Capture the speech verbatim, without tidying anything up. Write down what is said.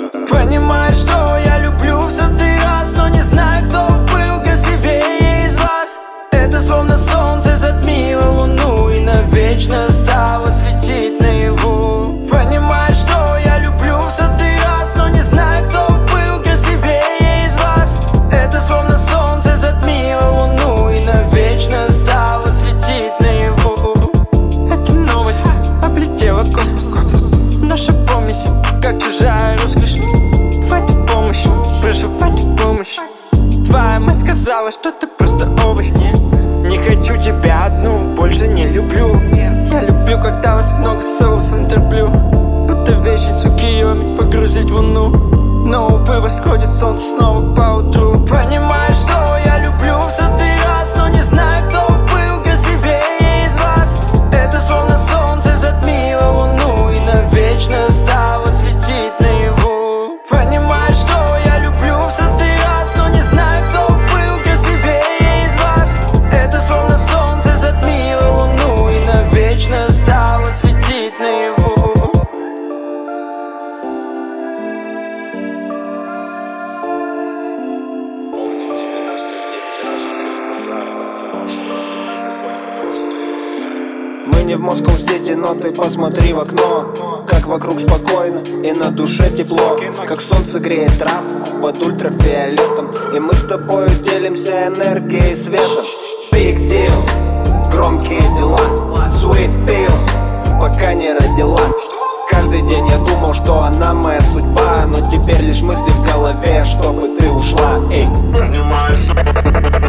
Понимаешь, что я люблю в сотый раз, но не знаю, кто был красивее из вас. Это словно солнце затмило луну и навечно стало светить наяву. Понимаешь, что я люблю в сотый раз, но не знаю, кто был красивее из вас. Это словно солнце затмило луну и навечно стало светить наяву. Эта новость облетела космос, наша помесь, как чужая роскошь. Хватит помощи, прошу, хватит помощи. Твоя мать сказала, что ты просто овощ. Не хочу тебя одну, больше не люблю. Я люблю, когда вас много соусом тороплю, будто вещицу Киевами погрузить в луну. Но, увы, восходит солнце снова поутру. Понимаешь, что я люблю в сотый раз, но не знаю, кто был красивее из вас. Это словно солнце затмило луну и навечно стало светить наяву. Понимаешь, что я люблю в сотый раз, но не знаю, кто был красивее из вас. Это словно солнце затмило луну и навечно стало светить наяву. Помню, девяносто девять раз открыл глаза, понимал, что это не любовь, а просто ерунда. Мы не в Москоу-Сити, но ты посмотри в окно, как вокруг спокойно и на душе тепло, как солнце греет травку под ультрафиолетом, и мы с тобой делимся энергией и светом. Big deals, громкие дела, sweet pills, пока не родила. Каждый день я думал, что она моя судьба, но теперь лишь мысли в голове, чтобы ты ушла. Эй. Понимаешь,